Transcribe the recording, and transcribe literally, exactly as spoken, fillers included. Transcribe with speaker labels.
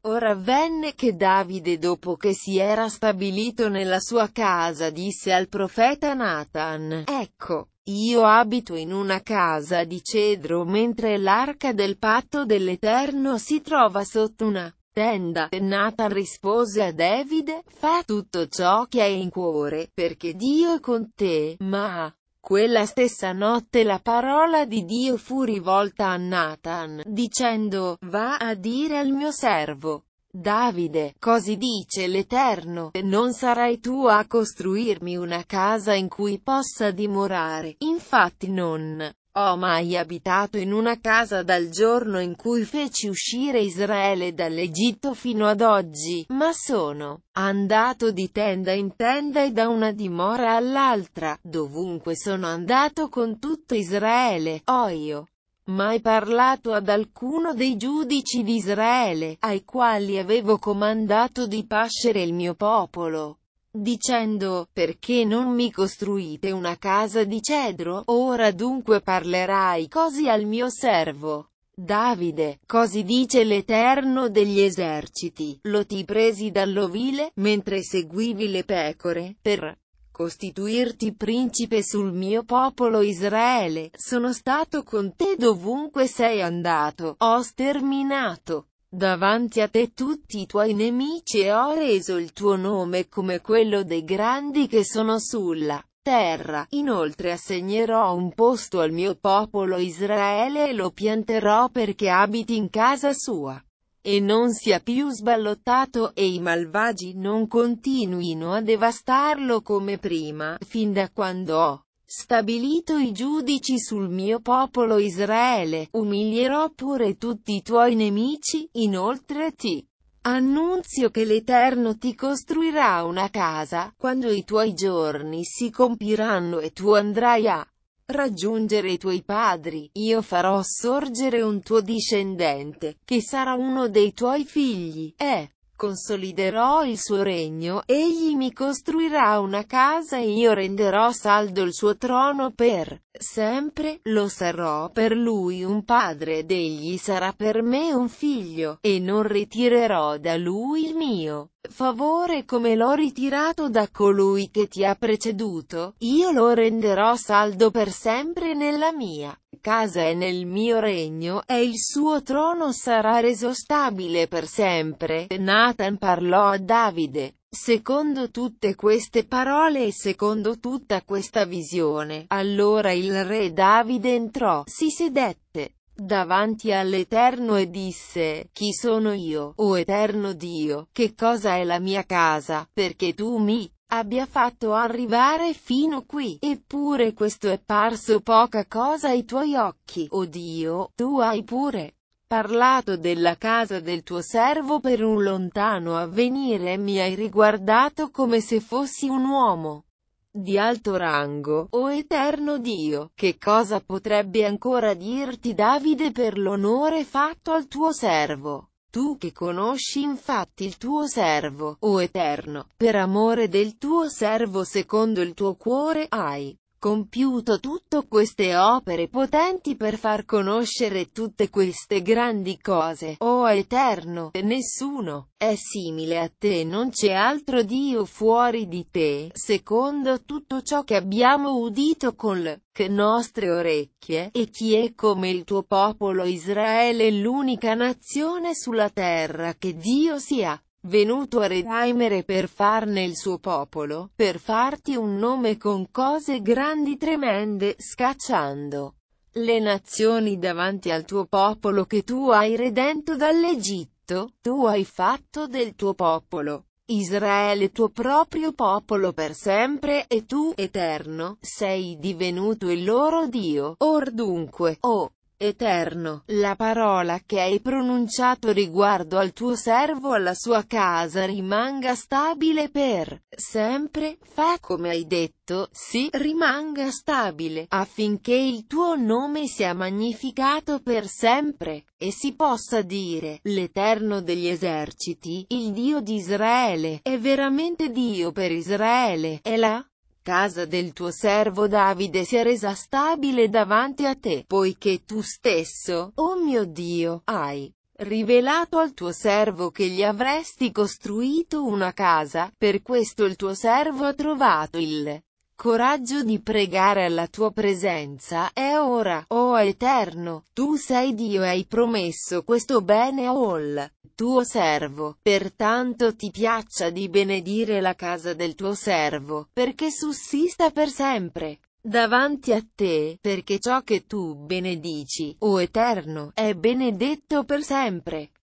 Speaker 1: Ora avvenne che Davide, dopo che si era stabilito nella sua casa, disse al profeta Nathan: ecco, io abito in una casa di cedro, mentre l'arca del patto dell'Eterno si trova sotto una tenda. E Nathan rispose a Davide: fa tutto ciò che hai in cuore, perché Dio è con te. Ma quella stessa notte la parola di Dio fu rivolta a Nathan, dicendo: va a dire al mio servo Davide, così dice l'Eterno, non sarai tu a costruirmi una casa in cui possa dimorare. Infatti non ho mai abitato in una casa dal giorno in cui feci uscire Israele dall'Egitto fino ad oggi, ma sono andato di tenda in tenda e da una dimora all'altra. Dovunque sono andato con tutto Israele, ho io mai parlato ad alcuno dei giudici di Israele, ai quali avevo comandato di pascere il mio popolo, dicendo: perché non mi costruite una casa di cedro? Ora dunque parlerai così al mio servo Davide, così dice l'Eterno degli eserciti: lo ti presi dall'ovile, mentre seguivi le pecore, per costituirti principe sul mio popolo Israele. Sono stato con te dovunque sei andato, ho sterminato davanti a te tutti i tuoi nemici e ho reso il tuo nome come quello dei grandi che sono sulla terra. Inoltre assegnerò un posto al mio popolo Israele e lo pianterò perché abiti in casa sua e non sia più sballottato, e i malvagi non continuino a devastarlo come prima, fin da quando ho stabilito i giudici sul mio popolo Israele. Umilierò pure tutti i tuoi nemici. Inoltre ti annunzio che l'Eterno ti costruirà una casa, quando i tuoi giorni si compiranno e tu andrai a raggiungere i tuoi padri. Io farò sorgere un tuo discendente, che sarà uno dei tuoi figli, e consoliderò il suo regno. Egli mi costruirà una casa e io renderò saldo il suo trono per sempre. Lo sarò per lui un padre ed egli sarà per me un figlio, e non ritirerò da lui il mio favore come l'ho ritirato da colui che ti ha preceduto. Io lo renderò saldo per sempre nella mia casa e nel mio regno, e il suo trono sarà reso stabile per sempre. Nathan parlò a Davide secondo tutte queste parole e secondo tutta questa visione. Allora il re Davide entrò, si sedette davanti all'Eterno e disse: chi sono io, o Eterno Dio? Che cosa è la mia casa, perché tu mi abbia fatto arrivare fino qui? Eppure questo è parso poca cosa ai tuoi occhi. O Dio, tu hai pure parlato della casa del tuo servo per un lontano avvenire e mi hai riguardato come se fossi un uomo di alto rango. O Eterno Dio, che cosa potrebbe ancora dirti Davide per l'onore fatto al tuo servo? Tu che conosci infatti il tuo servo, o Eterno, per amore del tuo servo secondo il tuo cuore, hai compiuto tutte queste opere potenti per far conoscere tutte queste grandi cose. O Eterno, nessuno è simile a te, non c'è altro Dio fuori di te, secondo tutto ciò che abbiamo udito con le nostre orecchie. E chi è come il tuo popolo Israele, l'unica nazione sulla terra che Dio sia venuto a redimere per farne il suo popolo, per farti un nome con cose grandi tremende, scacciando le nazioni davanti al tuo popolo che tu hai redento dall'Egitto? Tu hai fatto del tuo popolo Israele tuo proprio popolo per sempre, e tu, Eterno, sei divenuto il loro Dio. Or dunque, o Eterno, la parola che hai pronunciato riguardo al tuo servo e alla sua casa rimanga stabile per sempre. Fa come hai detto, sì, rimanga stabile, affinché il tuo nome sia magnificato per sempre, e si possa dire: l'Eterno degli eserciti, il Dio di Israele, è veramente Dio per Israele, e la casa del tuo servo Davide sia resa stabile davanti a te, poiché tu stesso, oh mio Dio, hai rivelato al tuo servo che gli avresti costruito una casa, per questo il tuo servo ha trovato il coraggio di pregare alla tua presenza, e ora, o Eterno, tu sei Dio e hai promesso questo bene al tuo servo, pertanto ti piaccia di benedire la casa del tuo servo, perché sussista per sempre davanti a te, perché ciò che tu benedici, o Eterno, è benedetto per sempre.